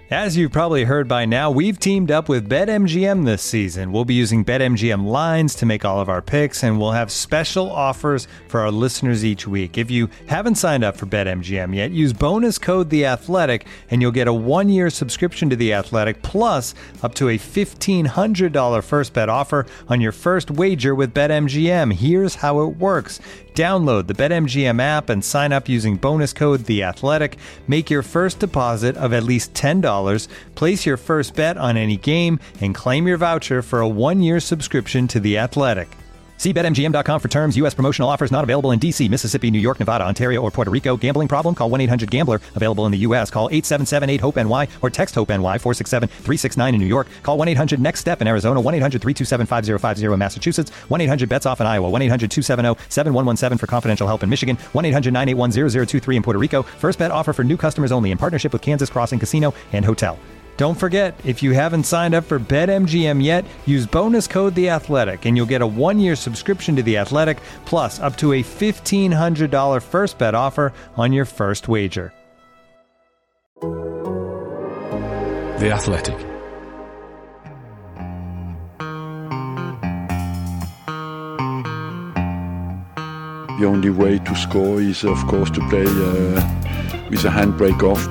As you've probably heard by now, we've teamed up with BetMGM this season. We'll be using BetMGM lines to make all of our picks, and we'll have special offers for our listeners each week. If you haven't signed up for BetMGM yet, use bonus code The Athletic, and you'll get a 1-year subscription to The Athletic, plus up to a $1,500 first bet offer on your first wager with BetMGM. Here's how it works. Download the BetMGM app and sign up using bonus code The Athletic. Make your first deposit of at least $10. Place your first bet on any game and claim your voucher for a 1-year subscription to The Athletic. See BetMGM.com for terms. U.S. promotional offers not available in D.C., Mississippi, New York, Nevada, Ontario, or Puerto Rico. Gambling problem? Call 1-800-GAMBLER. Available in the U.S. Call 877-8-HOPE-NY or text HOPE-NY 467-369 in New York. Call 1-800-NEXT-STEP in Arizona. 1-800-327-5050 in Massachusetts. 1-800-BETS-OFF in Iowa. 1-800-270-7117 for confidential help in Michigan. 1-800-981-0023 in Puerto Rico. First bet offer for new customers only in partnership with Kansas Crossing Casino and Hotel. Don't forget, if you haven't signed up for BetMGM yet, use bonus code The Athletic, and you'll get a 1-year subscription to The Athletic, plus up to a $1,500 first bet offer on your first wager. The Athletic. The only way to score is, of course, to play with a handbrake off.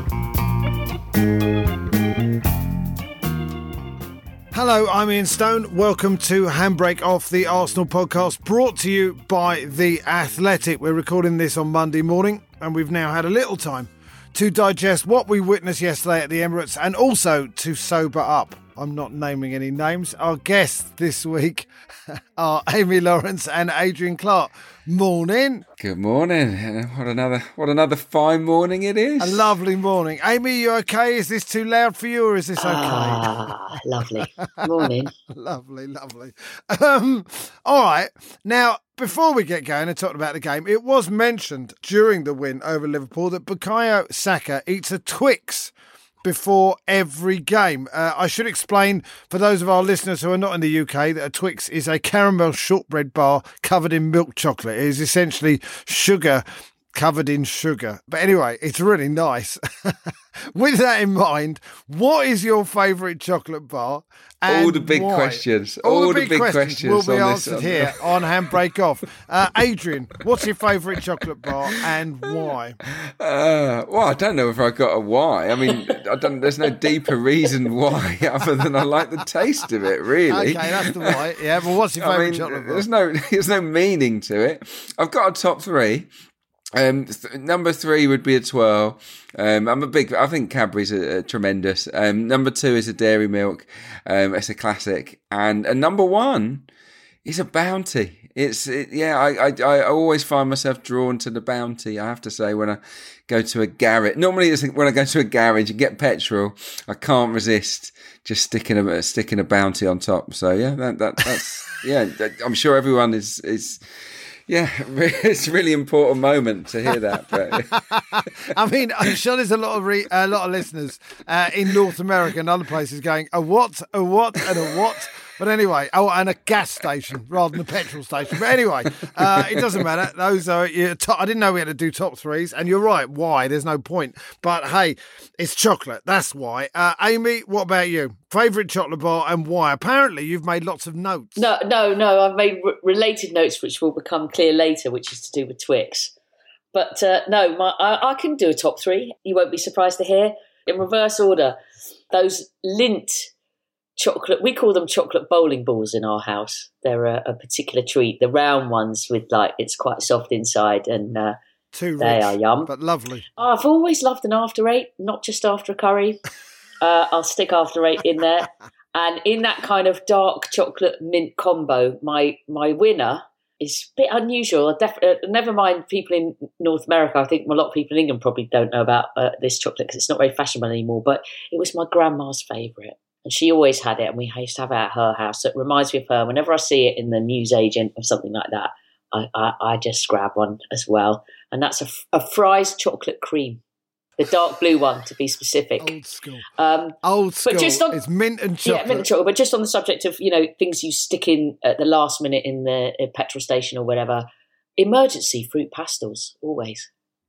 Hello, I'm Ian Stone. Welcome to Handbrake Off, the Arsenal podcast, brought to you by The Athletic. We're recording this on Monday morning, and we've now had a little time to digest what we witnessed yesterday at the Emirates and also to sober up. I'm not naming any names. Our guests this week are Amy Lawrence and Adrian Clark. Morning. Good morning. What another fine morning it is. A lovely morning. Amy, you okay? Is this too loud for you, or is this okay? Lovely. Morning. Lovely. All right. Now, before we get going and talking about the game, it was mentioned during the win over Liverpool that Bukayo Saka eats a Twix before every game. I should explain for those of our listeners who are not in the UK that a Twix is a caramel shortbread bar covered in milk chocolate. It is essentially sugar covered in sugar. But anyway, it's really nice. With that in mind, what is your favourite chocolate bar? And all the big why? questions. All the big questions will be on answered here on Handbrake Off. Adrian, what's your favourite chocolate bar and why? Well, I don't know if I got a why. I mean, there's no deeper reason why other than I like the taste of it, really. Okay, that's the why. Yeah, but what's your favourite chocolate bar? There's no meaning to it. I've got a top three. Number 3 would be a twirl. I think Cadbury's are tremendous. Number 2 is a Dairy Milk. It's a classic. And number 1 is a Bounty. I always find myself drawn to the Bounty, I have to say, when I go to a garage. Normally it's when I go to a garage and get petrol, I can't resist just sticking a Bounty on top. So yeah, that's I'm sure everyone is yeah, it's a really important moment to hear that. But I mean, I'm sure there's a lot of listeners in North America and other places going, a what, and a what. But anyway, and a gas station rather than a petrol station. But anyway, it doesn't matter. Those are. I didn't know we had to do top threes, and you're right. Why? There's no point. But hey, it's chocolate. That's why. Amy, what about you? Favourite chocolate bar and why? Apparently, you've made lots of notes. No. I've made related notes, which will become clear later, which is to do with Twix. But I can do a top three. You won't be surprised to hear. In reverse order, those Lindt chocolate, we call them chocolate bowling balls in our house. They're a particular treat. The round ones with it's quite soft inside and too rich, they are yum. But lovely. I've always loved an after 8, not just after a curry. I'll stick after 8 in there. And in that kind of dark chocolate mint combo, my winner is a bit unusual. Never mind people in North America. I think a lot of people in England probably don't know about this chocolate because it's not very fashionable anymore. But it was my grandma's favourite. And she always had it, and we used to have it at her house. So it reminds me of her. Whenever I see it in the newsagent or something like that, I just grab one as well. And that's a Fry's chocolate cream, the dark blue one to be specific. Old school. But just on, it's mint and chocolate. Yeah, mint and chocolate. But just on the subject of things you stick in at the last minute in the petrol station or whatever, emergency fruit pastels always.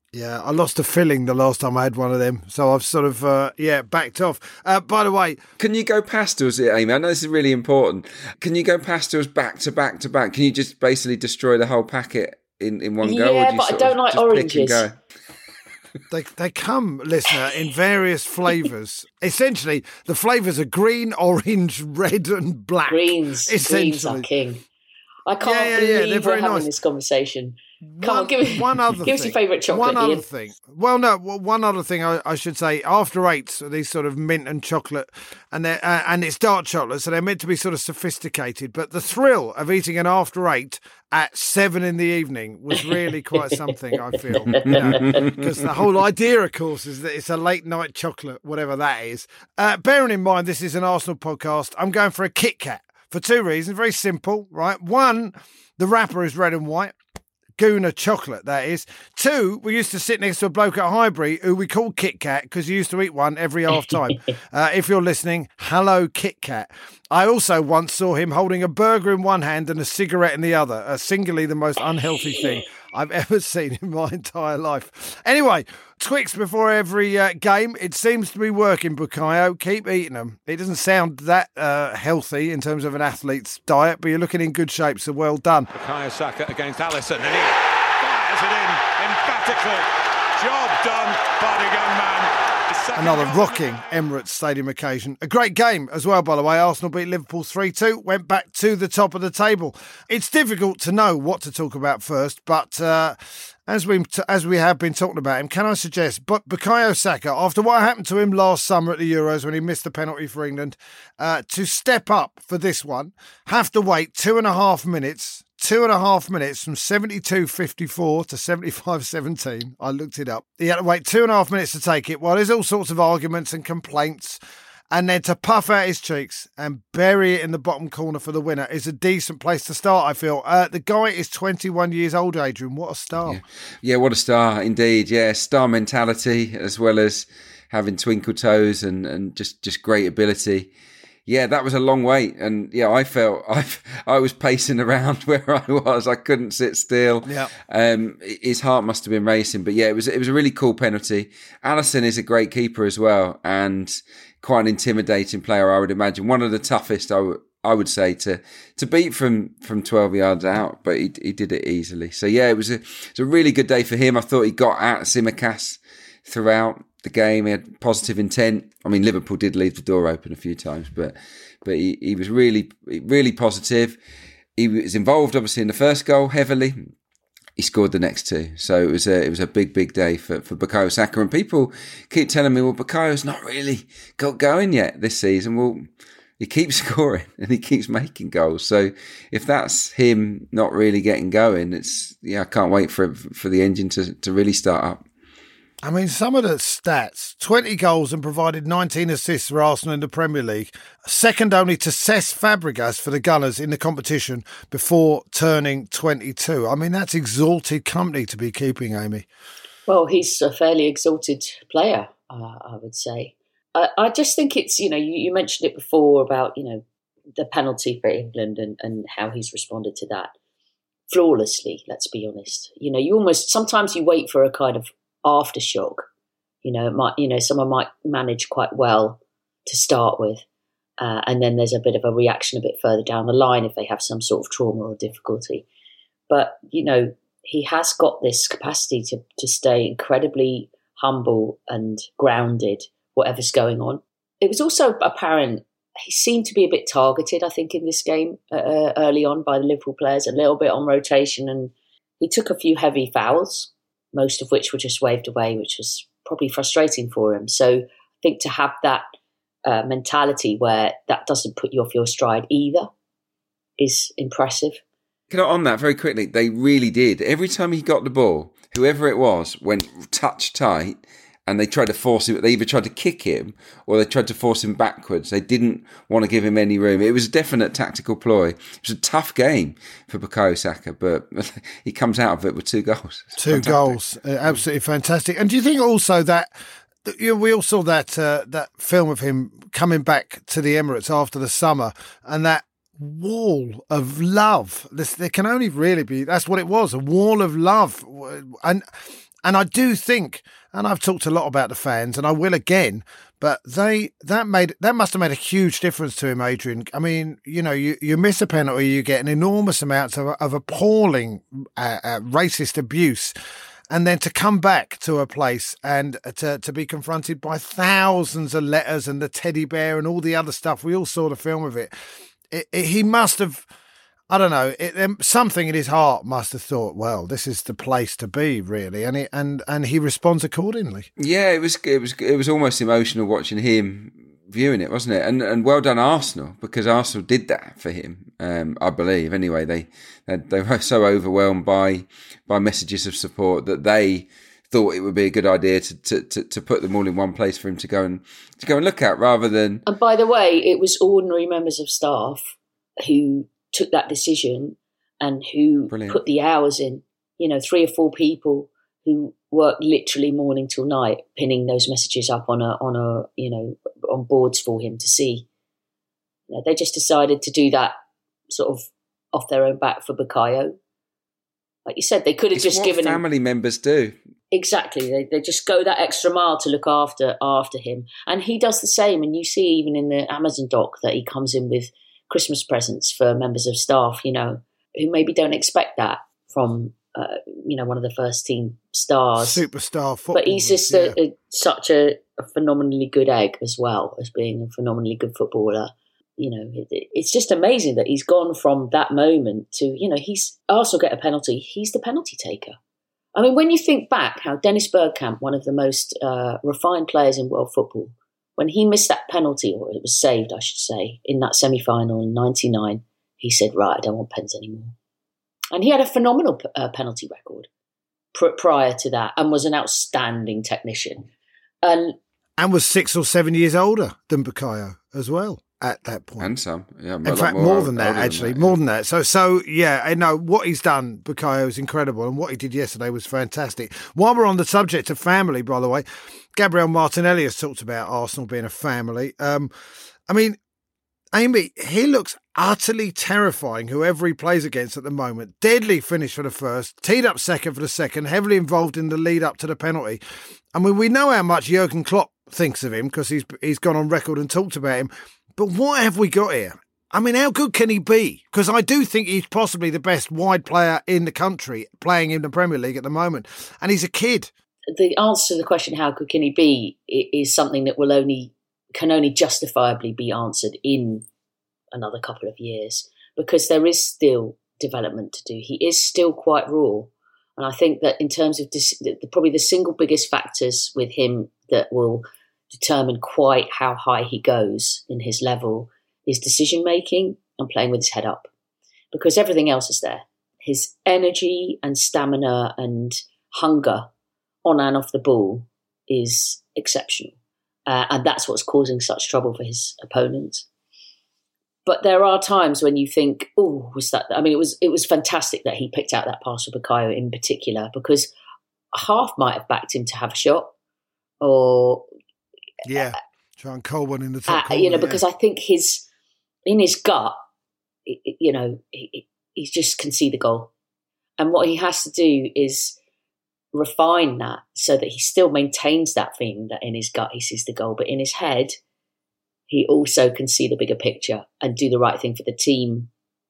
Yeah, I lost a filling the last time I had one of them, so I've sort of, backed off. By the way... Can you go pastilles, Amy? I know this is really important. Can you go pastilles back to back to back? Can you just basically destroy the whole packet in one go? Yeah, but I don't like oranges. They come, listener, in various flavours. Essentially, the flavours are green, orange, red and black. Greens are king. I can't believe we're having this conversation. Come on, give us your favourite chocolate. One other thing. Well, no, one other thing I should say. After eights, these sort of mint and chocolate, and it's dark chocolate, so they're meant to be sort of sophisticated. But the thrill of eating an after eight at 7 p.m. was really quite something, I feel. Because the whole idea, of course, is that it's a late night chocolate, whatever that is. Bearing in mind this is an Arsenal podcast, I'm going for a Kit Kat for two reasons. Very simple, right? One, the wrapper is red and white. Gooner chocolate, that is. Two, we used to sit next to a bloke at Highbury who we called Kit Kat because he used to eat one every half time. If you're listening, hello, Kit Kat. I also once saw him holding a burger in one hand and a cigarette in the other, singularly the most unhealthy thing I've ever seen in my entire life. Anyway, Twix before every game. It seems to be working, Bukayo. Keep eating them. It doesn't sound that healthy in terms of an athlete's diet, but you're looking in good shape, so well done. Bukayo Saka against Alisson, and he fires it in emphatically. Job done by the young man. Another rocking Emirates Stadium occasion. A great game as well, by the way. Arsenal beat Liverpool 3-2, went back to the top of the table. It's difficult to know what to talk about first, but as we have been talking about him, can I suggest Bukayo Saka, after what happened to him last summer at the Euros when he missed the penalty for England, to step up for this one, have to wait 2.5 minutes. 2.5 minutes from 72.54 to 75.17. I looked it up. He had to wait 2.5 minutes to take it. Well, there's all sorts of arguments and complaints. And then to puff out his cheeks and bury it in the bottom corner for the winner is a decent place to start, I feel. The guy is 21 years old, Adrian. What a star. Yeah, what a star, indeed. Yeah, star mentality as well as having twinkle toes and just great ability. Yeah, that was a long wait. And yeah, I felt I was pacing around where I was. I couldn't sit still. Yeah. His heart must have been racing. But yeah, it was a really cool penalty. Alisson is a great keeper as well and quite an intimidating player, I would imagine. One of the toughest, I would say, to beat from 12 yards out, but he did it easily. So yeah, it was a really good day for him. I thought he got at Tsimikas throughout the game. He had positive intent. I mean, Liverpool did leave the door open a few times, but he was really, really positive. He was involved, obviously, in the first goal heavily. He scored the next two. So it was a big day for Bukayo Saka. And people keep telling me, well, Bukayo's not really got going yet this season. Well, he keeps scoring and he keeps making goals. So if that's him not really getting going, I can't wait for the engine to really start up. I mean, some of the stats, 20 goals and provided 19 assists for Arsenal in the Premier League, second only to Cesc Fabregas for the Gunners in the competition before turning 22. I mean, that's exalted company to be keeping, Amy. Well, he's a fairly exalted player, I would say. I just think it's, you mentioned it before about, the penalty for England and how he's responded to that flawlessly, let's be honest. Sometimes you wait for a kind of aftershock, someone might manage quite well to start with, and then there's a bit of a reaction a bit further down the line if they have some sort of trauma or difficulty. But he has got this capacity to stay incredibly humble and grounded, whatever's going on. It was also apparent he seemed to be a bit targeted, I think, in this game early on by the Liverpool players, a little bit on rotation, and he took a few heavy fouls, most of which were just waved away, which was probably frustrating for him. So I think to have that mentality where that doesn't put you off your stride either is impressive. On that very quickly, they really did. Every time he got the ball, whoever it was went touch tight and they tried to force him. They either tried to kick him or they tried to force him backwards. They didn't want to give him any room. It was a definite tactical ploy. It was a tough game for Bukayo Saka, but he comes out of it with 2 goals. Two goals. Absolutely fantastic. And do you think also that we all saw that film of him coming back to the Emirates after the summer and that wall of love. There can only really be, that's what it was, a wall of love. And And I do think, and I've talked a lot about the fans, and I will again, but that must have made a huge difference to him, Adrian. I mean, you miss a penalty, you get an enormous amount of appalling racist abuse. And then to come back to a place and to be confronted by thousands of letters and the teddy bear and all the other stuff. We all saw the film of it. He must have, I don't know, something in his heart must have thought, well, this is the place to be, really. And he responds accordingly. Yeah, it was almost emotional watching him viewing it, wasn't it? And well done, Arsenal, because Arsenal did that for him. I believe anyway. They were so overwhelmed by messages of support that they thought it would be a good idea to put them all in one place for him to go and look at, rather than. And by the way, it was ordinary members of staff who took that decision and who put the hours in. 3 or 4 people who worked literally morning till night, pinning those messages up on boards for him to see. They just decided to do that sort of off their own back for Bukayo. Like you said, they could have just given family members do. Exactly. They just go that extra mile to look after him. And he does the same. And you see even in the Amazon doc that he comes in with Christmas presents for members of staff, who maybe don't expect that from, one of the first team stars. Superstar football. But he's just such a phenomenally good egg as well as being a phenomenally good footballer. It's just amazing that he's gone from that moment to, Arsenal get a penalty. He's the penalty taker. I mean, when you think back how Dennis Bergkamp, one of the most refined players in world football, when he missed that penalty, or it was saved, I should say, in that semi-final in 99, he said, right, I don't want pens anymore. And he had a phenomenal penalty record prior to that and was an outstanding technician. And was 6 or 7 years older than Bukayo as well at that point. And some. Yeah, in fact, more than that, actually. More than that. So, yeah, I know what he's done, Bukayo, is incredible. And what he did yesterday was fantastic. While we're on the subject of family, by the way, Gabriel Martinelli has talked about Arsenal being a family. Amy, he looks utterly terrifying, whoever he plays against at the moment. Deadly finish for the first, teed up second for the second, heavily involved in the lead up to the penalty. I mean, we know how much Jurgen Klopp thinks of him because he's gone on record and talked about him. But what have we got here? I mean, how good can he be? Because I do think he's possibly the best wide player in the country playing in the Premier League at the moment. And he's a kid. The answer to the question, how good can he be, is something that can only justifiably be answered in another couple of years, because there is still development to do. He is still quite raw. And I think that in terms of probably the single biggest factors with him that will determine quite how high he goes in his level is decision making and playing with his head up, because everything else is there. His energy and stamina and hunger on and off the ball is exceptional. And that's what's causing such trouble for his opponents. But there are times when you think, oh, was that? I mean, it was fantastic that he picked out that pass for Bukayo in particular, because half might have backed him to have a shot, or try and call one in the top corner, because I think in his gut, he just can see the goal, and what he has to do is refine that so that he still maintains that feeling that in his gut he sees the goal, but in his head he also can see the bigger picture and do the right thing for the team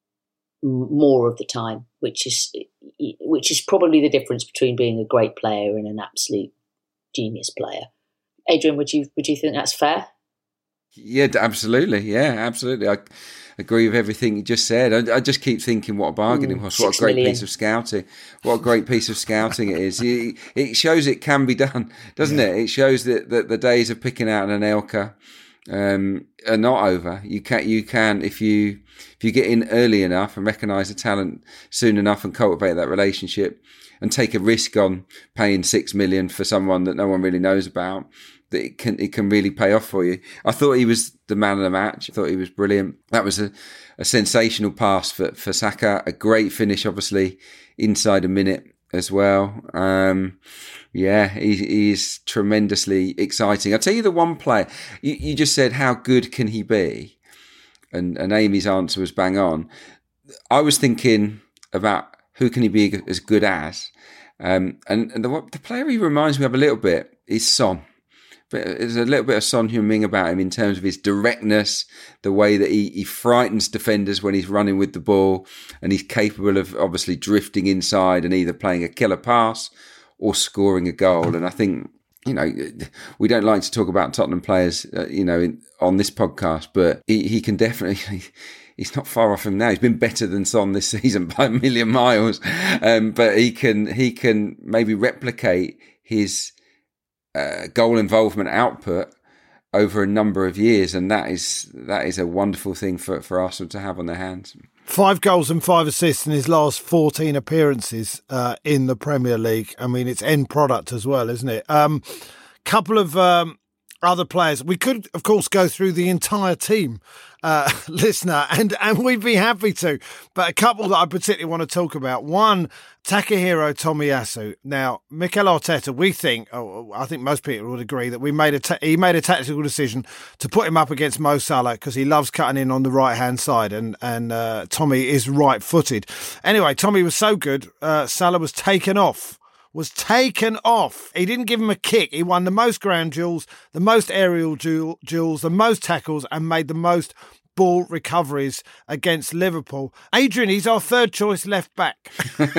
more of the time, which is probably the difference between being a great player and an absolute genius player. Adrian, would you think that's fair? Yeah, absolutely. Yeah, absolutely. I agree with everything you just said. I just keep thinking what a bargain it was. What a great piece of scouting. What a great piece of scouting it is. It shows it can be done, doesn't it? It shows that the days of picking out an Anelka are not over. You can if you get in early enough and recognise the talent soon enough and cultivate that relationship and take a risk on paying $6 million for someone that no one really knows about, that it can really pay off for you. I thought he was the man of the match. I thought he was brilliant. That was a sensational pass for Saka. A great finish, obviously, inside a minute as well. He's tremendously exciting. I'll tell you the one player. You just said, how good can he be? And Amy's answer was bang on. I was thinking about who can he be as good as? And the player he reminds me of a little bit is Son. But there's a little bit of Son Heung-min about him in terms of his directness, the way that he frightens defenders when he's running with the ball, and he's capable of obviously drifting inside and either playing a killer pass or scoring a goal. And I think, we don't like to talk about Tottenham players, on this podcast, but he can definitely... He's not far off him now. He's been better than Son this season by a million miles. But he can maybe replicate his goal involvement output over a number of years, and that is a wonderful thing for Arsenal to have on their hands. 5 goals and 5 assists in his last 14 appearances in the Premier League. I mean, it's end product as well, isn't it? Couple of other players. We could, of course, go through the entire team, listener, and we'd be happy to. But a couple that I particularly want to talk about. One, Takahiro Tomiyasu. Now, Mikel Arteta, I think most people would agree that he made a tactical decision to put him up against Mo Salah because he loves cutting in on the right-hand side, and Tommy is right-footed. Anyway, Tommy was so good, Salah was taken off. He didn't give him a kick. He won the most ground duels, the most aerial duels, the most tackles, and made the most ball recoveries against Liverpool. Adrian, he's our third choice left back.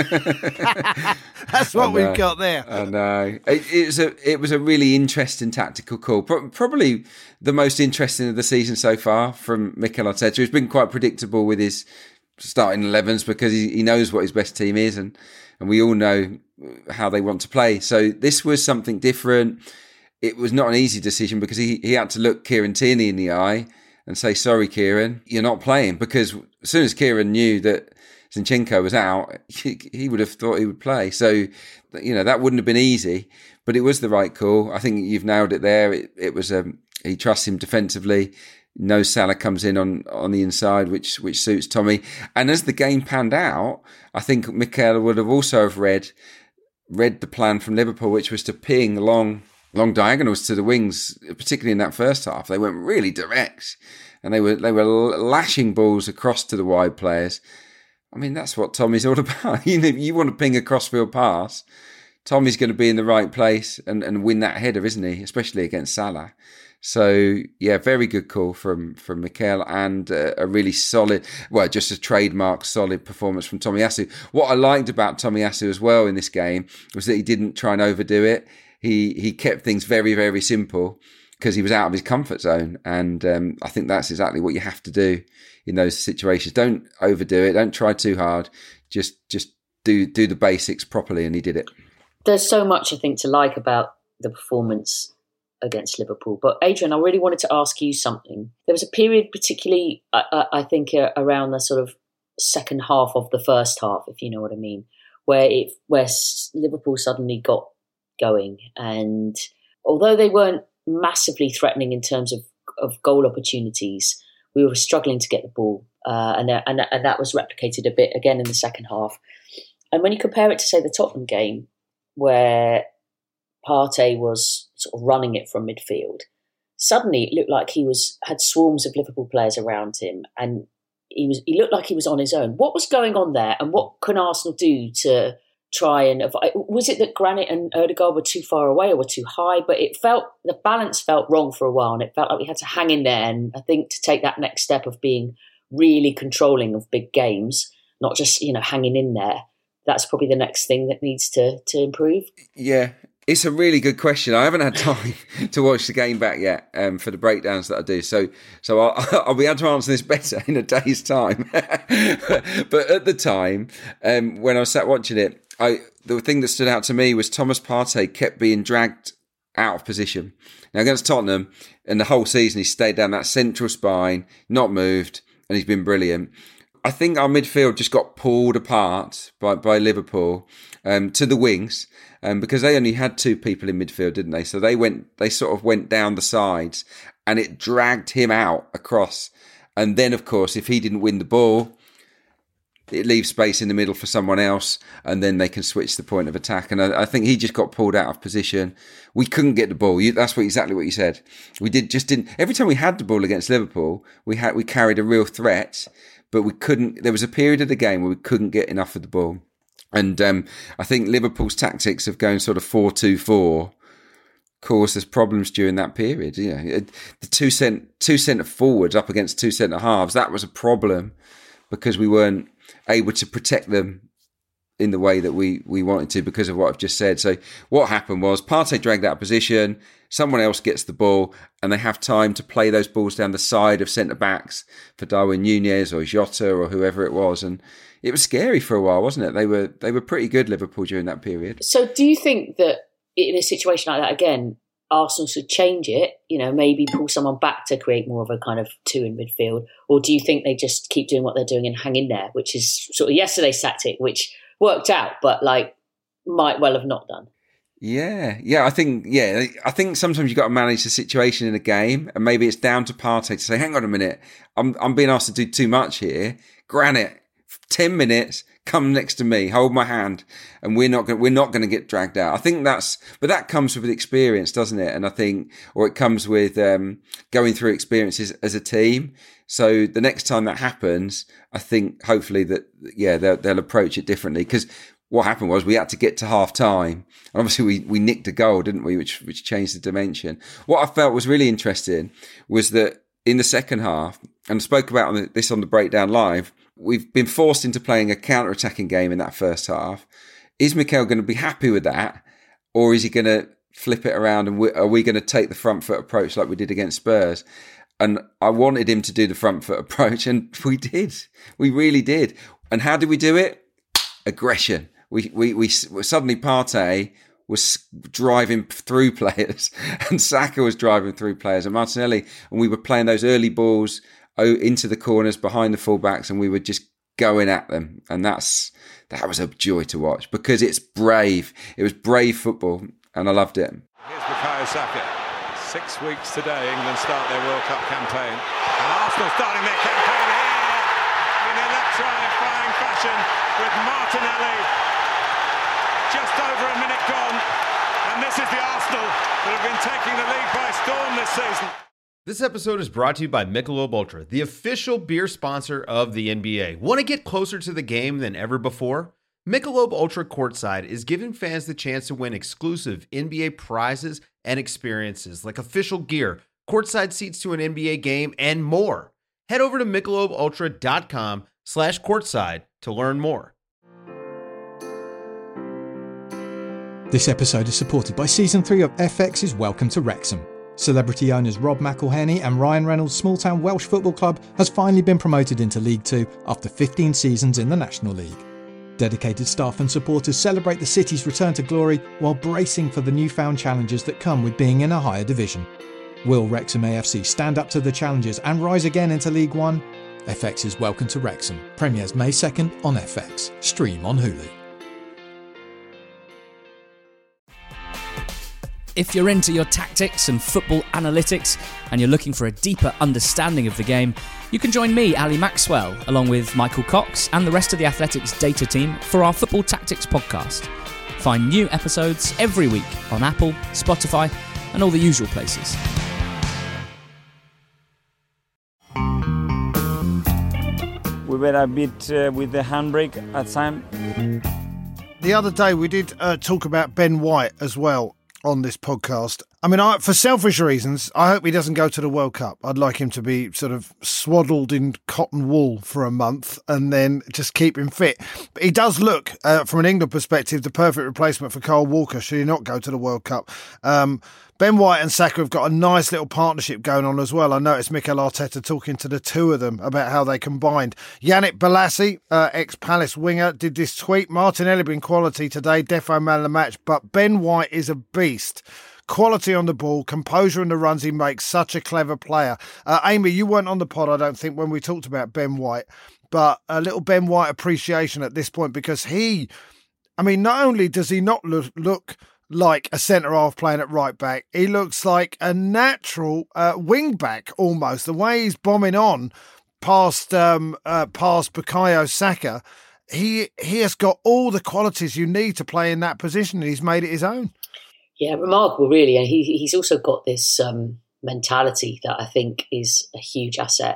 That's what we've got there. I know. It was a really interesting tactical call. Probably the most interesting of the season so far from Mikel Arteta. He's been quite predictable with his starting 11s because he knows what his best team is, and we all know how they want to play. So this was something different. It was not an easy decision because he had to look Kieran Tierney in the eye and say, sorry, Kieran, you're not playing. Because as soon as Kieran knew that Zinchenko was out, he would have thought he would play. So, that wouldn't have been easy, but it was the right call. I think you've nailed it there. It was he trusts him defensively. No Salah comes in on the inside, which suits Tommy. And as the game panned out, I think Mikel would have also read the plan from Liverpool, which was to ping long diagonals to the wings, particularly in that first half. They went really direct, and they were lashing balls across to the wide players. I mean, that's what Tommy's all about. You want to ping a crossfield pass, Tommy's going to be in the right place and win that header, isn't he? Especially against Salah. So, yeah, very good call from Mikel, and a really solid, just a trademark solid performance from Tomiyasu. What I liked about Tomiyasu as well in this game was that he didn't try and overdo it. He kept things very, very simple because he was out of his comfort zone. And I think that's exactly what you have to do in those situations. Don't overdo it. Don't try too hard. Just do the basics properly, and he did it. There's so much, I think, to like about the performance against Liverpool. But Adrian, I really wanted to ask you something. There was a period, particularly, I think, around the sort of second half of the first half, if you know what I mean, where Liverpool suddenly got going. And although they weren't massively threatening in terms of goal opportunities, we were struggling to get the ball. And that was replicated a bit again in the second half. And when you compare it to, say, the Tottenham game, where Partey was sort of running it from midfield, suddenly it looked like he had swarms of Liverpool players around him, and he looked like he was on his own. What was going on there, and what can Arsenal do to try and avoid? Was it that Granit and Ødegaard were too far away or were too high? But the balance felt wrong for a while, and it felt like we had to hang in there. And I think to take that next step of being really controlling of big games, not just hanging in there, that's probably the next thing that needs to improve. Yeah. It's a really good question. I haven't had time to watch the game back yet for the breakdowns that I do. So I'll be able to answer this better in a day's time. But at the time, when I was sat watching it, the thing that stood out to me was Thomas Partey kept being dragged out of position. Now, against Tottenham, and the whole season, he stayed down that central spine, not moved, and he's been brilliant. I think our midfield just got pulled apart by Liverpool to the wings, because they only had 2 people in midfield, didn't they? So they sort of went down the sides, and it dragged him out across. And then, of course, if he didn't win the ball, it leaves space in the middle for someone else, and then they can switch the point of attack. And I think he just got pulled out of position. We couldn't get the ball. That's exactly what you said. We didn't. Every time we had the ball against Liverpool, we carried a real threat, but we couldn't. There was a period of the game where we couldn't get enough of the ball. And I think Liverpool's tactics of going sort of 4-2-4 caused us problems during that period. The two centre forwards up against two centre halves, that was a problem because we weren't able to protect them in the way that we wanted to because of what I've just said. So what happened was Partey dragged out of position, someone else gets the ball, and they have time to play those balls down the side of centre-backs for Darwin Nunez or Jota or whoever it was. And it was scary for a while, wasn't it? They were pretty good, Liverpool, during that period. So do you think that in a situation like that, again, Arsenal should change it, maybe pull someone back to create more of a kind of two in midfield? Or do you think they just keep doing what they're doing and hang in there, which is sort of yesterday's tactic, which worked out, but might well have not done? Yeah. I think sometimes you've got to manage the situation in a game, and maybe it's down to Partey to say, hang on a minute, I'm being asked to do too much here. Granite, 10 minutes, come next to me, hold my hand, and we're not going to get dragged out. I think but that comes with experience, doesn't it? And I think, or it comes with going through experiences as a team. So the next time that happens, I think hopefully that, they'll approach it differently. Because what happened was we had to get to half time. And obviously we nicked a goal, didn't we? Which changed the dimension. What I felt was really interesting was that in the second half, and I spoke about this on the Breakdown Live, we've been forced into playing a counter-attacking game in that first half. Is Mikel going to be happy with that? Or is he going to flip it around and are we going to take the front foot approach like we did against Spurs? And I wanted him to do the front foot approach, and we did. We really did. And how did we do it? Aggression. We suddenly Partey was driving through players, and Saka was driving through players, and Martinelli, and we were playing those early balls into the corners behind the fullbacks, and we were just going at them. And that was a joy to watch because it's brave. It was brave football, and I loved it. Here's Bukayo Saka. 6 weeks today, England start their World Cup campaign. And Arsenal starting their campaign here in electrifying fashion with Martinelli. Just over a minute gone. And this is the Arsenal that have been taking the league by storm this season. This episode is brought to you by Michelob Ultra, the official beer sponsor of the NBA. Want to get closer to the game than ever before? Michelob Ultra Courtside is giving fans the chance to win exclusive NBA prizes and experiences like official gear, courtside seats to an NBA game, and more. Head over to MichelobUltra.com/courtside to learn more. This episode is supported by Season 3 of FX's Welcome to Wrexham. Celebrity owners Rob McElhenney and Ryan Reynolds' small-town Welsh football club has finally been promoted into League 2 after 15 seasons in the National League. Dedicated staff and supporters celebrate the city's return to glory while bracing for the newfound challenges that come with being in a higher division. Will Wrexham AFC stand up to the challenges and rise again into League 1? FX's Welcome to Wrexham premieres May 2nd on FX. Stream on Hulu. If you're into your tactics and football analytics and you're looking for a deeper understanding of the game, you can join me, Ali Maxwell, along with Michael Cox and the rest of the Athletics data team for our Football Tactics podcast. Find new episodes every week on Apple, Spotify, and all the usual places. We were a bit with the handbrake at time. The other day we did talk about Ben White as well on this podcast. I mean, for selfish reasons, I hope he doesn't go to the World Cup. I'd like him to be sort of swaddled in cotton wool for a month and then just keep him fit. But he does look, from an England perspective, the perfect replacement for Kyle Walker should he not go to the World Cup. Ben White and Saka have got a nice little partnership going on as well. I noticed Mikel Arteta talking to the two of them about how they combined. Yannick Bolasie, ex-Palace winger, did this tweet. Martinelli been quality today, defo man of the match, but Ben White is a beast. Quality on the ball, composure in the runs he makes, such a clever player. Amy, you weren't on the pod, I don't think, when we talked about Ben White, but a little Ben White appreciation at this point because not only does he not look like a centre-half playing at right-back, he looks like a natural wing-back almost. The way he's bombing on past Bukayo Saka, he has got all the qualities you need to play in that position and he's made it his own. Yeah, remarkable, really. And he's also got this mentality that I think is a huge asset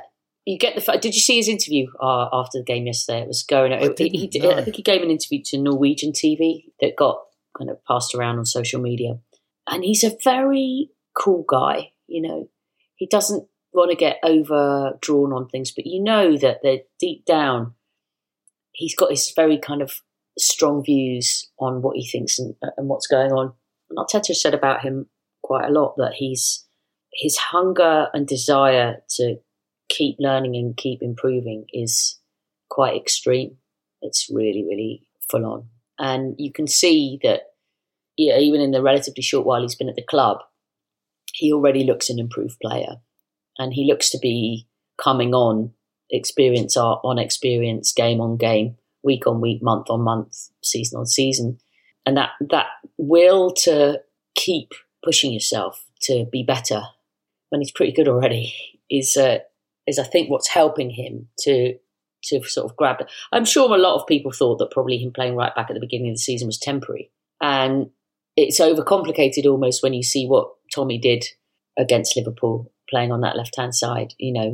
you get the. Did you see his interview after the game yesterday? It was going. I think he gave an interview to Norwegian TV that got kind of passed around on social media, and he's a very cool guy. He doesn't want to get overdrawn on things, but that they're deep down. He's got his very kind of strong views on what he thinks and what's going on. And Arteta said about him quite a lot that his hunger and desire to keep learning and keep improving is quite extreme. It's really, really full on. And you can see that even in the relatively short while he's been at the club, he already looks an improved player. And he looks to be coming on experience on experience, game on game, week on week, month on month, season on season. And that will to keep pushing yourself to be better when he's pretty good already is I think what's helping him to sort of grab it. I'm sure a lot of people thought that probably him playing right back at the beginning of the season was temporary. And it's overcomplicated almost when you see what Tommy did against Liverpool, playing on that left-hand side.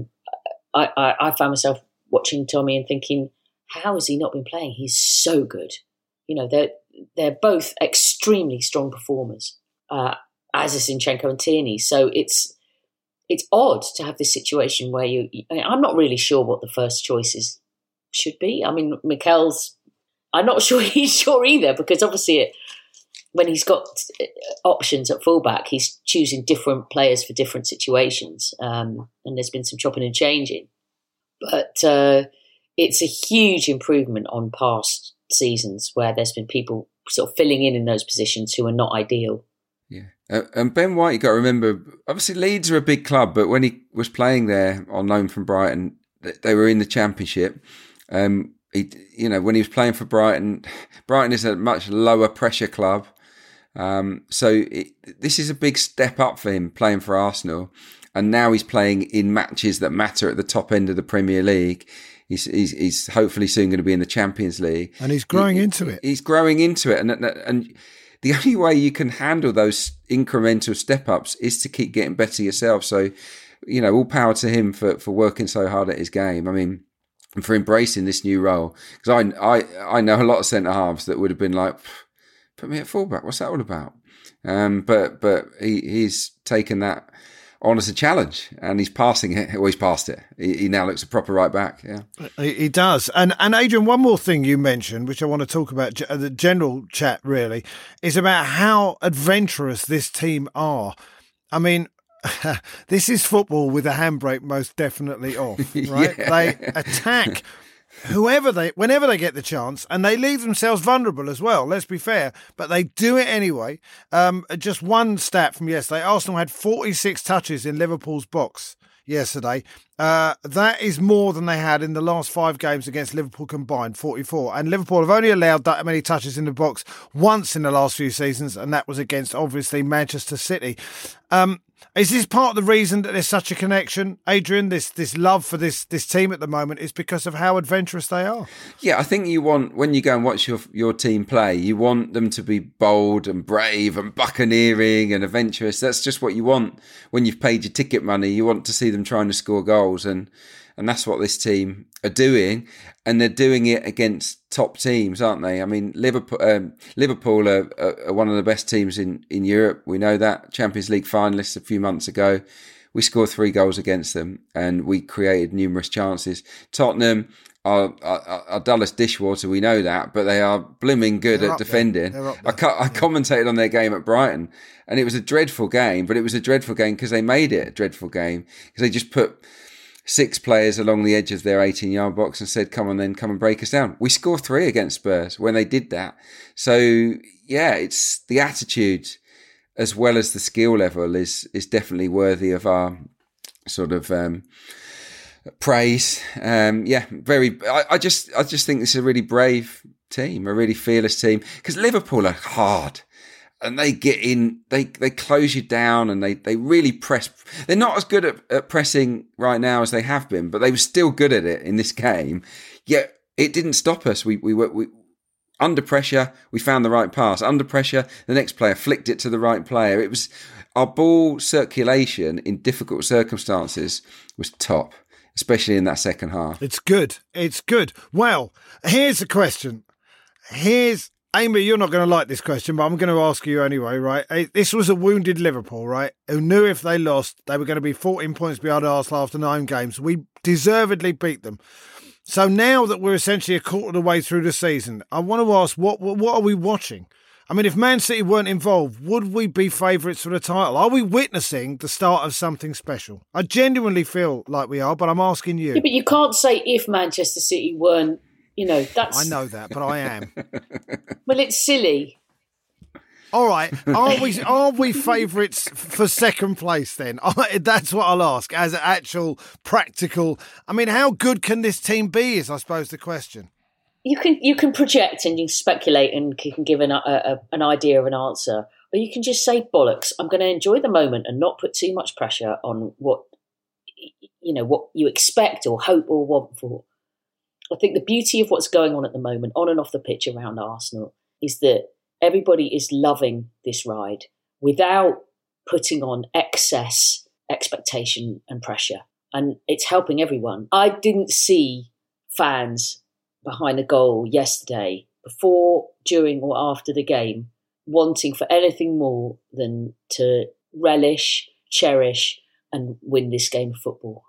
I found myself watching Tommy and thinking, how has he not been playing? He's so good. They're both extremely strong performers, as is Zinchenko and Tierney. So it's odd to have this situation where I'm not really sure what the first choices should be. I mean, Mikel's, I'm not sure he's sure either, because obviously when he's got options at fullback, he's choosing different players for different situations. And there's been some chopping and changing. But it's a huge improvement on past seasons where there's been people sort of filling in those positions who are not ideal. Yeah. And Ben White, you've got to remember, obviously Leeds are a big club, but when he was playing there on loan from Brighton, they were in the Championship. When he was playing for Brighton is a much lower pressure club. This is a big step up for him playing for Arsenal. And now he's playing in matches that matter at the top end of the Premier League. He's hopefully soon going to be in the Champions League. And he's growing into it. He's growing into it. And the only way you can handle those incremental step-ups is to keep getting better yourself. So, all power to him for working so hard at his game. I mean, and for embracing this new role. Because I know a lot of centre-halves that would have been like, put me at fullback. What's that all about? But he's taken that on as a challenge, and he's passing it. Well, he's passed it. He now looks a proper right back. Yeah, he does. And Adrian, one more thing you mentioned, which I want to talk about, the general chat really, is about how adventurous this team are. I mean, this is football with the handbrake most definitely off, right? Yeah. They attack whenever they get the chance, and they leave themselves vulnerable as well, let's be fair, but they do it anyway. Just one stat from yesterday, Arsenal had 46 touches in Liverpool's box yesterday. That is more than they had in the last 5 games against Liverpool combined, 44. And Liverpool have only allowed that many touches in the box once in the last few seasons, and that was against, obviously, Manchester City. Is this part of the reason that there's such a connection, Adrian, this love for this team at the moment, is because of how adventurous they are? Yeah, I think you want, when you go and watch your team play, you want them to be bold and brave and buccaneering and adventurous. That's just what you want when you've paid your ticket money. You want to see them trying to score goals, and that's what this team are doing, and they're doing it against top teams, aren't they? I mean, Liverpool are one of the best teams in Europe. We know that. Champions League finalists a few months ago. We scored 3 goals against them, and we created numerous chances. Tottenham are dull as dishwater, we know that, but they are blooming good at defending. I commentated on their game at Brighton, and it was a dreadful game, but it was a dreadful game because they made it a dreadful game, because they just put 6 players along the edge of their 18-yard box and said, come and break us down. We scored 3 against Spurs when they did that. So, yeah, it's the attitude as well as the skill level is definitely worthy of our sort of praise. I just think this is a really brave team, a really fearless team, because Liverpool are hard. And they get in, they close you down, and they really press. They're not as good at pressing right now as they have been, but they were still good at it in this game. Yet it didn't stop us. We were under pressure. We found the right pass. Under pressure, the next player flicked it to the right player. It was our ball circulation in difficult circumstances was top. especially in that second half. It's good. It's good. Well, here's a question. Amy, you're not going to like this question, but I'm going to ask you anyway, right? This was a wounded Liverpool, right? Who knew if they lost, they were going to be 14 points behind Arsenal after 9 games. We deservedly beat them. So now that we're essentially a quarter of the way through the season, I want to ask, what are we watching? I mean, if Man City weren't involved, would we be favourites for the title? Are we witnessing the start of something special? I genuinely feel like we are, but I'm asking you. Yeah, but you can't say if Manchester City weren't. That's... I know that, but I am. Well, it's silly. All right. Are we favourites for second place then? That's what I'll ask as an actual practical. I mean, how good can this team be is, I suppose, the question. You can project and you can speculate and you can give an idea of an answer. Or you can just say, bollocks, I'm going to enjoy the moment and not put too much pressure on what you expect or hope or want for. I think the beauty of what's going on at the moment, on and off the pitch around Arsenal, is that everybody is loving this ride without putting on excess expectation and pressure. And it's helping everyone. I didn't see fans behind the goal yesterday, before, during or after the game, wanting for anything more than to relish, cherish and win this game of football.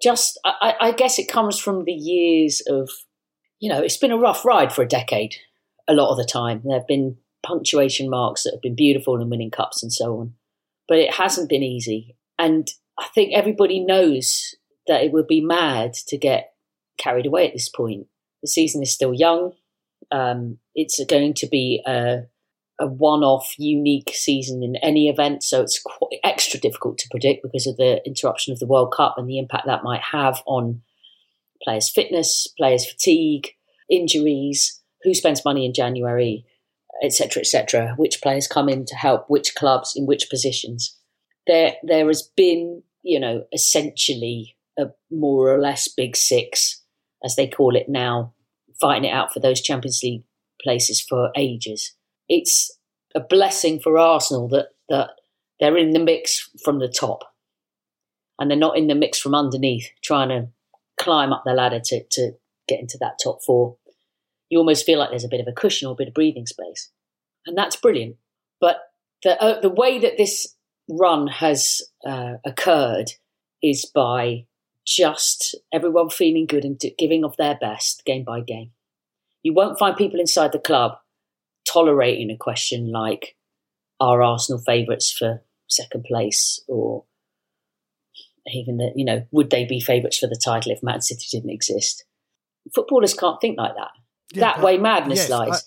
I guess it comes from the years of, it's been a rough ride for a decade a lot of the time. There have been punctuation marks that have been beautiful and winning cups and so on. But it hasn't been easy. And I think everybody knows that it would be mad to get carried away at this point. The season is still young. It's going to be a one-off, unique season in any event, so it's quite extra difficult to predict because of the interruption of the World Cup and the impact that might have on players' fitness, players' fatigue, injuries, who spends money in January, etc., which players come in to help, which clubs, in which positions. There has been, essentially a more or less big six, as they call it now, fighting it out for those Champions League places for ages. It's a blessing for Arsenal that they're in the mix from the top and they're not in the mix from underneath, trying to climb up the ladder to get into that top 4. You almost feel like there's a bit of a cushion or a bit of breathing space. And that's brilliant. But the way that this run has occurred is by just everyone feeling good and giving of their best game by game. You won't find people inside the club tolerating a question like, are Arsenal favourites for second place, or even that, would they be favourites for the title if Man City didn't exist? Footballers can't think like that. That way madness lies.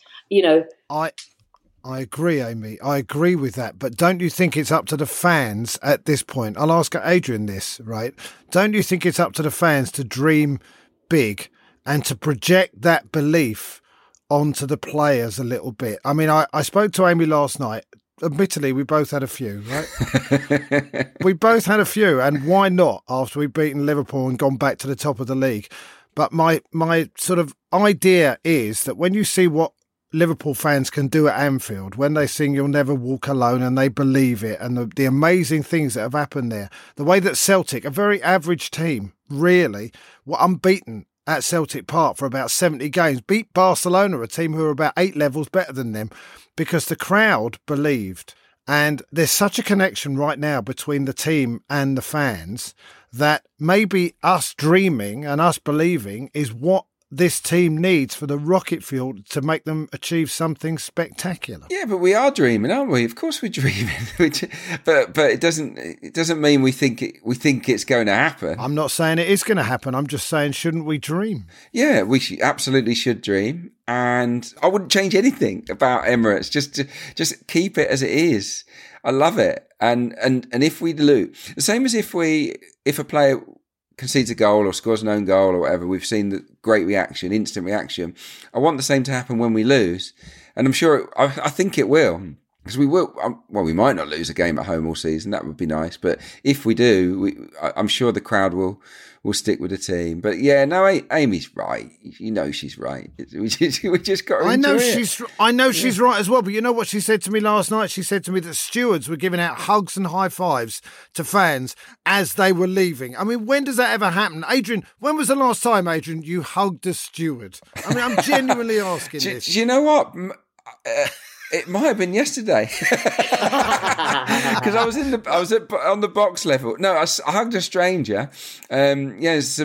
I agree, Amy. I agree with that. But don't you think it's up to the fans at this point? I'll ask Adrian this, right? Don't you think it's up to the fans to dream big and to project that belief onto the players a little bit? I mean, I spoke to Amy last night. Admittedly, we both had a few, right? We both had a few, and why not after we've beaten Liverpool and gone back to the top of the league? But my sort of idea is that when you see what Liverpool fans can do at Anfield, when they sing You'll Never Walk Alone and they believe it, and the amazing things that have happened there, the way that Celtic, a very average team, really, were unbeaten at Celtic Park for about 70 games, beat Barcelona, a team who are about 8 levels better than them, because the crowd believed. And there's such a connection right now between the team and the fans that maybe us dreaming and us believing is what this team needs for the rocket fuel to make them achieve something spectacular. Yeah, but we are dreaming, aren't we? Of course we're dreaming. but it doesn't mean we think it's going to happen. I'm not saying it is going to happen. I'm just saying, shouldn't we dream? Yeah, we absolutely should dream. And I wouldn't change anything about Emirates. Just keep it as it is. I love it. And if we lose, the same as if a player concedes a goal or scores an own goal or whatever, we've seen the great reaction, instant reaction. I want the same to happen when we lose. And I'm sure, I think it will. because we will. We might not lose a game at home all season. That would be nice. But if we do, I'm sure the crowd will stick with the team. But yeah, no, Amy's right. You know she's right. We just got to enjoy it. I know she's right as well. But you know what she said to me last night? She said to me that stewards were giving out hugs and high fives to fans as they were leaving. I mean, when does that ever happen? Adrian, when was the last time, Adrian, you hugged a steward? I mean, I'm genuinely asking this. Do you know what? It might have been yesterday because I was on the box level. No, I hugged a stranger. Because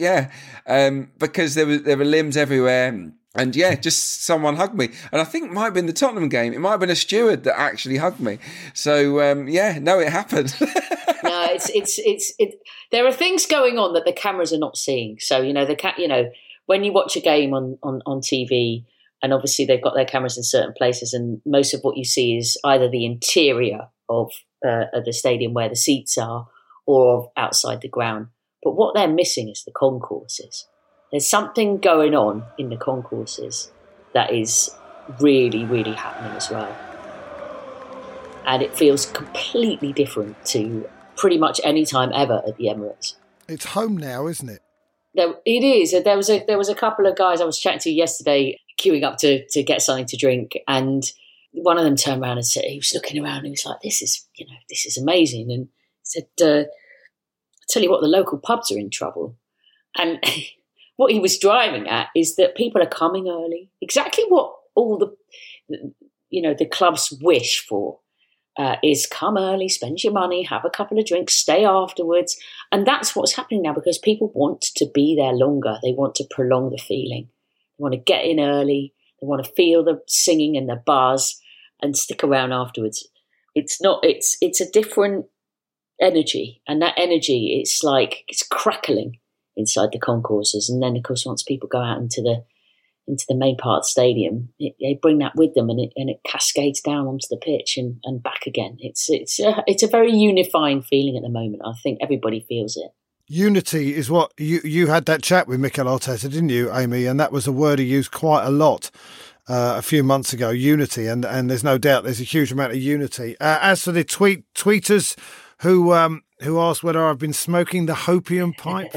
there were limbs everywhere. And yeah, just someone hugged me. And I think it might have been the Tottenham game. It might have been a steward that actually hugged me. So it happened. No, it's there are things going on that the cameras are not seeing. So, when you watch a game on TV, and obviously they've got their cameras in certain places, and most of what you see is either the interior of the stadium where the seats are, or outside the ground. But what they're missing is the concourses. There's something going on in the concourses that is really, really happening as well. And it feels completely different to pretty much any time ever at the Emirates. It's home now, isn't it? It is. There was a couple of guys I was chatting to yesterday, queuing up to get something to drink, and one of them turned around and said, he was looking around and he was like, this is amazing. And he said, I tell you what, the local pubs are in trouble. And what he was driving at is that people are coming early. Exactly what all the clubs wish for is come early, spend your money, have a couple of drinks, stay afterwards. And that's what's happening now, because people want to be there longer. They want to prolong the feeling. They want to get in early. They want to feel the singing and the buzz and stick around afterwards. It's a different energy. And that energy, it's crackling inside the concourses. And then, of course, once people go out into the main part of the stadium, they bring that with them, and it cascades down onto the pitch and back again. It's a very unifying feeling at the moment. I think everybody feels it. Unity is what you had that chat with Mikel Arteta, didn't you, Amy? And that was a word he used quite a lot a few months ago, unity. And there's no doubt there's a huge amount of unity. As for the tweeters who asked whether I've been smoking the hopium pipe.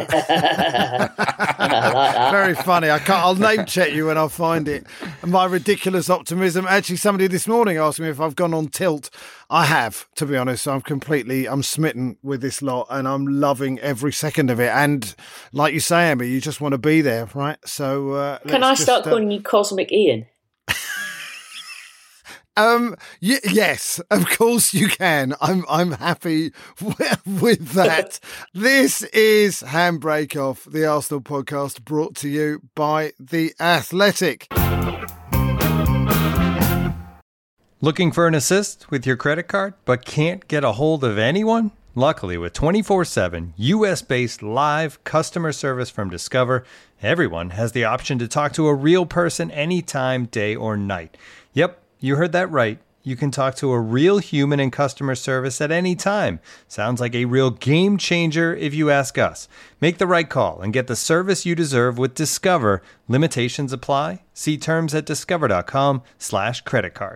Very funny. I'll name check you when I find it. My ridiculous optimism. Actually, somebody this morning asked me if I've gone on tilt. I have, to be honest. I'm smitten with this lot, and I'm loving every second of it. And like you say, Emmy, you just want to be there, right? So can I start calling you Cosmic Ian? Yes, of course you can. I'm happy with that. This is Handbrake Off, the Arsenal podcast, brought to you by The Athletic. Looking for an assist with your credit card, but can't get a hold of anyone? Luckily, with 24/7 US-based live customer service from Discover, everyone has the option to talk to a real person anytime, day or night. Yep. You heard that right. You can talk to a real human in customer service at any time. Sounds like a real game changer if you ask us. Make the right call and get the service you deserve with Discover. Limitations apply. See terms at discover.com/creditcard.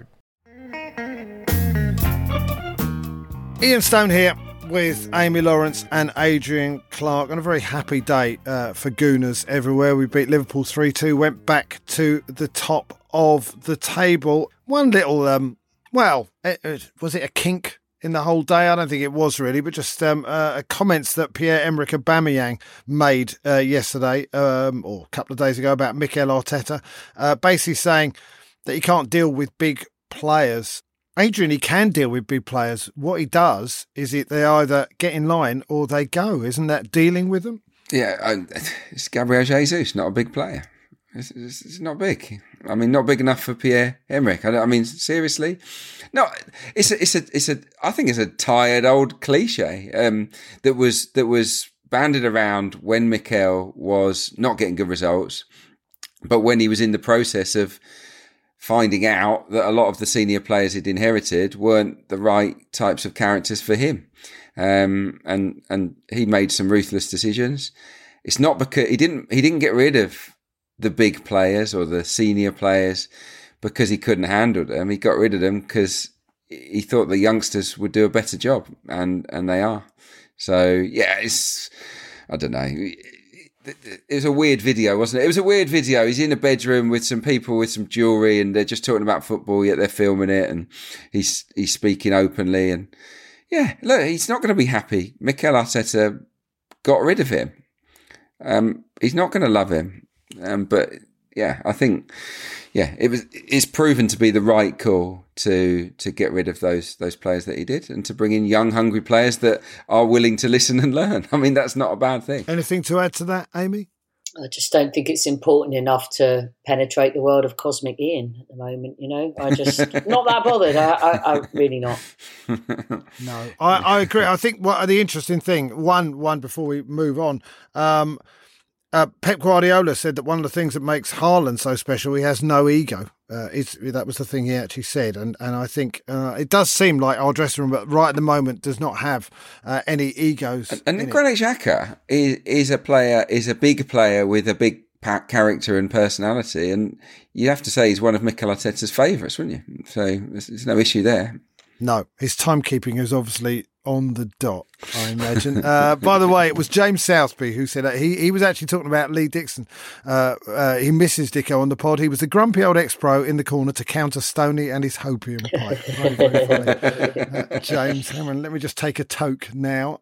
Ian Stone here with Amy Lawrence and Adrian Clark on a very happy day for Gooners everywhere. We beat Liverpool 3-2, went back to the top of the table. One little, was it a kink in the whole day? I don't think it was really, but just comments that Pierre-Emerick Aubameyang made yesterday or a couple of days ago about Mikel Arteta, basically saying that he can't deal with big players. Adrian, he can deal with big players. What he does is they either get in line or they go. Isn't that dealing with them? Yeah, it's Gabriel Jesus, not a big player. It's not big. I mean, not big enough for Pierre-Emerick. I mean, seriously? No, I think it's a tired old cliche that was banded around when Mikel was not getting good results, but when he was in the process of finding out that a lot of the senior players he'd inherited weren't the right types of characters for him. And he made some ruthless decisions. It's not because he didn't get rid of the big players or the senior players because he couldn't handle them. He got rid of them because he thought the youngsters would do a better job, and they are. So yeah, I don't know. It was a weird video, wasn't it? It was a weird video. He's in a bedroom with some people with some jewellery, and they're just talking about football, yet they're filming it, and he's speaking openly. And yeah, look, he's not going to be happy. Mikel Arteta got rid of him. He's not going to love him. But yeah, I think it's proven to be the right call to get rid of those players that he did, and to bring in young, hungry players that are willing to listen and learn. I mean, that's not a bad thing. Anything to add to that, Amy? I just don't think it's important enough to penetrate the world of Cosmic Ian at the moment, you know. I just, not that bothered. I really not. No, I agree. I think the interesting thing, one before we move on, Pep Guardiola said that one of the things that makes Haaland so special, he has no ego. That was the thing he actually said, and I think it does seem like our dressing room, right at the moment, does not have any egos. And Granit Xhaka is a big player with a big character and personality, and you have to say he's one of Mikel Arteta's favourites, wouldn't you? So there's no issue there. No, his timekeeping is obviously on the dot, I imagine. By the way, it was James Southby who said that. He was actually talking about Lee Dixon. He misses Dicko on the pod. He was the grumpy old ex-pro in the corner to counter Stoney and his hopium pipe. Very funny. James, hang on, let me just take a toke now.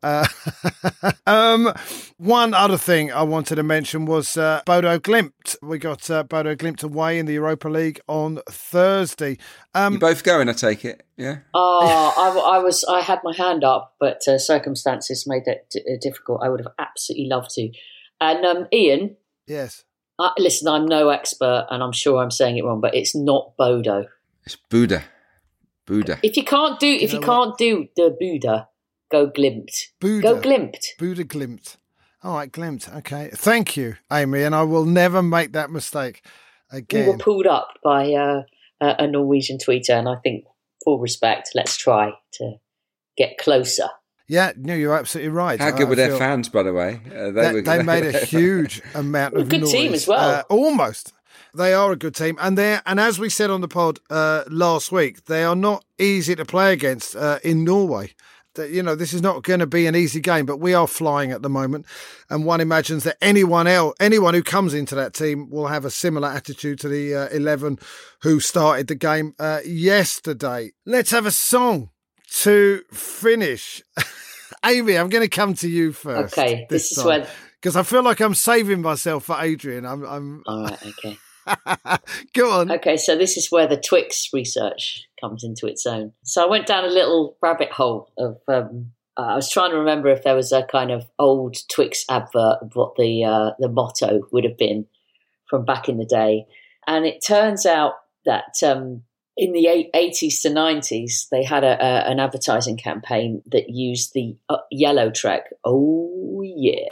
One other thing I wanted to mention was Bodo Glimt. We got Bodo Glimt away in the Europa League on Thursday. You both going, I take it, yeah? I had my hand up, but circumstances made it difficult. I would have absolutely loved to. And Ian, yes. Listen, I'm no expert, and I'm sure I'm saying it wrong, but it's not Bodo. It's Buda. If you can't do the Buda, go Glimt. Go Glimt. Bodo Glimt. All right, Glimt. Okay, thank you, Amy, and I will never make that mistake again. We were pulled up by a Norwegian tweeter, and I think, full respect, let's try to get closer. Yeah, no, you're absolutely right. How good were their fans, by the way? They made a huge amount of good noise. Team as well. Almost. They are a good team. And as we said on the pod last week, they are not easy to play against in Norway. This is not going to be an easy game, but we are flying at the moment. And one imagines that anyone who comes into that team will have a similar attitude to the 11 who started the game yesterday. Let's have a song to finish. Amy, I'm going to come to you first. Okay, this is when, because I feel like I'm saving myself for Adrian. I'm all right. Okay. Go on. Okay, so this is where the Twix research comes into its own. So I went down a little rabbit hole of. I was trying to remember if there was a kind of old Twix advert of what the motto would have been from back in the day, and it turns out that in the 80s to 90s they had an advertising campaign that used the Yellow track. Oh yeah.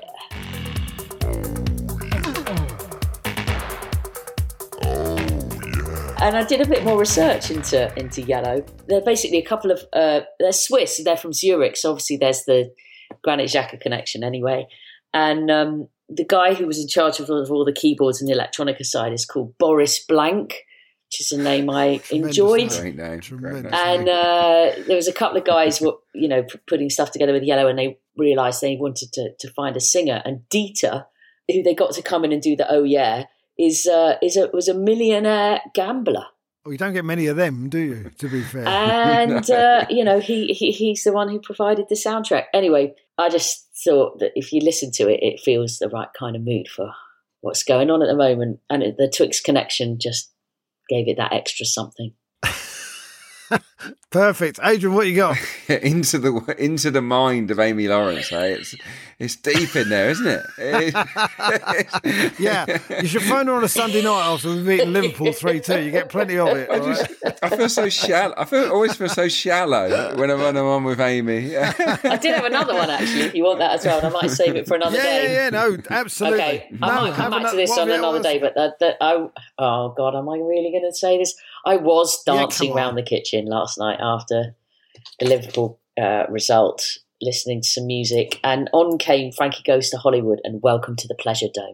And I did a bit more research into Yellow. They're basically a couple of they're Swiss. They're from Zurich, so obviously there's the Granit Xhaka connection anyway. And the guy who was in charge of all the keyboards and the electronica side is called Boris Blank, which is a name I enjoyed. Great name. And there was a couple of guys putting stuff together with Yellow, and they realised they wanted to find a singer. And Dieter, who they got to come in and do the Oh Yeah, was a millionaire gambler. Well, you don't get many of them, do you? To be fair, and he's the one who provided the soundtrack. Anyway, I just thought that if you listen to it, it feels the right kind of mood for what's going on at the moment, and the Twix connection just gave it that extra something. Perfect, Adrian. What you got? into the mind of Amy Lawrence. Eh? It's deep in there, isn't it? Yeah, you should phone her on a Sunday night after we've beaten Liverpool 3-2. You get plenty of it. I feel so shallow. Always feel so shallow when I'm on with Amy. I did have another one actually. If you want that as well, and I might save it for another day. Yeah, no, absolutely. Okay, I might come back to this on another day. But oh God, am I really going to say this? I was dancing around the kitchen last night after the Liverpool result, listening to some music, and on came Frankie Goes to Hollywood and Welcome to the Pleasure Dome.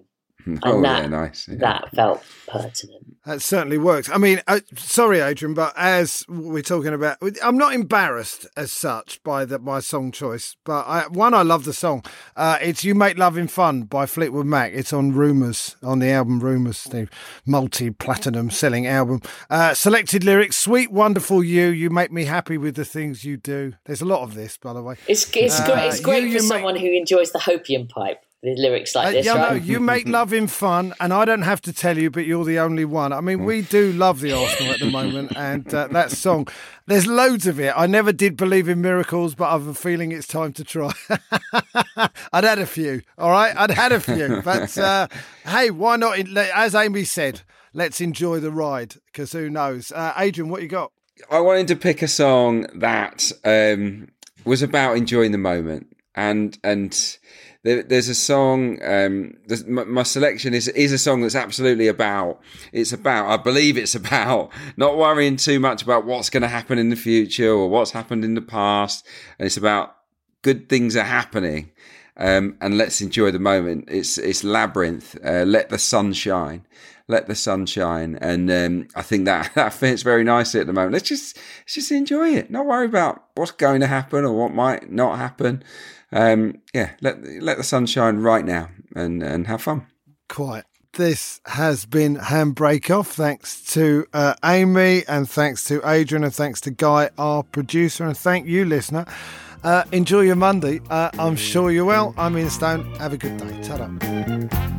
And nice. Yeah. That felt pertinent. That certainly works. I mean, sorry, Adrian, but as we're talking about, I'm not embarrassed as such by my song choice. But I love the song. It's "You Make Loving Fun" by Fleetwood Mac. It's on Rumours, on the album Rumours, the multi-platinum selling album. Selected lyrics: "Sweet, wonderful you make me happy with the things you do." There's a lot of this, by the way. It's great for someone who enjoys the hopium pipe. The lyrics like this, right? No, you make loving fun, and I don't have to tell you, but you're the only one. I mean, we do love the Arsenal at the moment, and that song, there's loads of it. I never did believe in miracles, but I have a feeling it's time to try. I'd had a few, all right? I'd had a few, but hey, why not? As Amy said, let's enjoy the ride, because who knows? Adrian, what you got? I wanted to pick a song that was about enjoying the moment, and there's a song. My selection is a song that's absolutely about. I believe it's about not worrying too much about what's going to happen in the future or what's happened in the past, and it's about good things are happening, and let's enjoy the moment. It's Labyrinth. Let the sun shine. Let the sun shine, and I think that fits very nicely at the moment. Let's just enjoy it. Not worry about what's going to happen or what might not happen. Let the sun shine right now and have fun. Quite. This has been Handbrake Off. Thanks to Amy, and thanks to Adrian, and thanks to Guy, our producer, and thank you, listener. Enjoy your Monday. I'm sure you will. I'm Ian Stone. Have a good day. Ta-da.